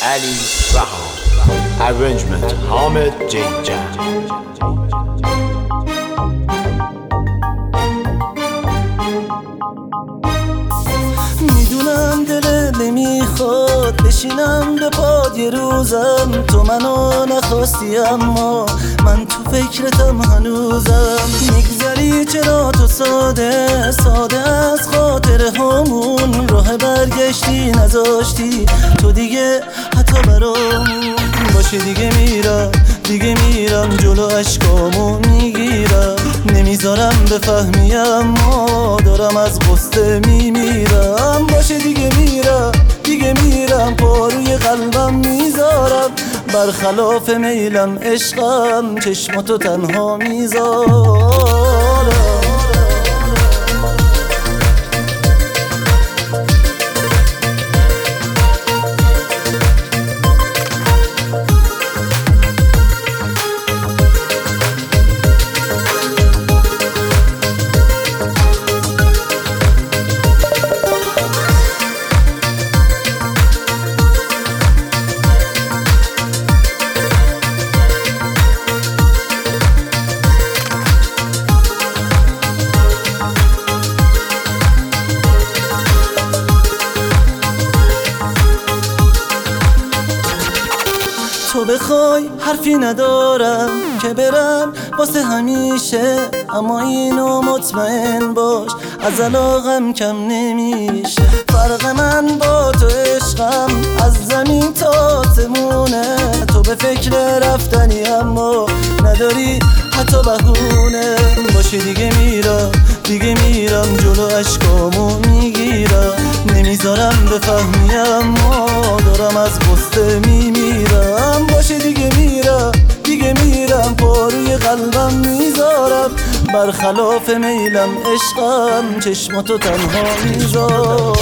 Ali Raham. Arrangement Hamid Jinjan. میدونم دلت نمیخواد بشینم به پاد یه روزم، تو منو نخواستی اما من تو فکرتم هنوزم. میگذری چرا تو ساده از خاطر همون راه برگشتی نذاشتی تو دیگه حتی برامون باشه. دیگه میرم جلو اشکامو میگیرم، نمیذارم بفهمی اما دارم از غصه میمیرم. باشه دیگه میرم پاروی قلبم میذارم، برخلاف میلم عشقم چشماتو تنها میذارم. تو بخوای حرفی ندارم که برم واسه همیشه، اما اینو مطمئن باش از علاقم کم نمیشه. فرق من با تو عشقم از زمین تا آسمونه، تو به فکر رفتنی اما نداری حتی بهونه. باشه دیگه میرم جلو اشکامو میگیرم، نمیذارم بفهمی اما دارم از غصه میمیرم. باشه دیگه میرم پاروی قلبم میذارم، برخلاف میلم عشقم چشماتو تنها میذارم.